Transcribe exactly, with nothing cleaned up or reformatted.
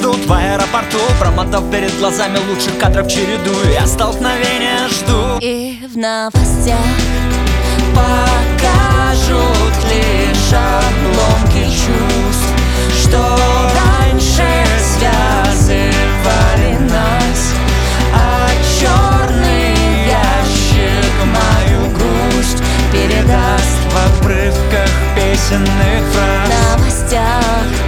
ждут в аэропорту, промотав перед глазами лучших кадров череду. Я столкновения жду. И в новостях покажут лишь обломки чувств, что раньше связывали нас, а черный ящик мою грусть передаст в обрывках песенных фраз. в новостях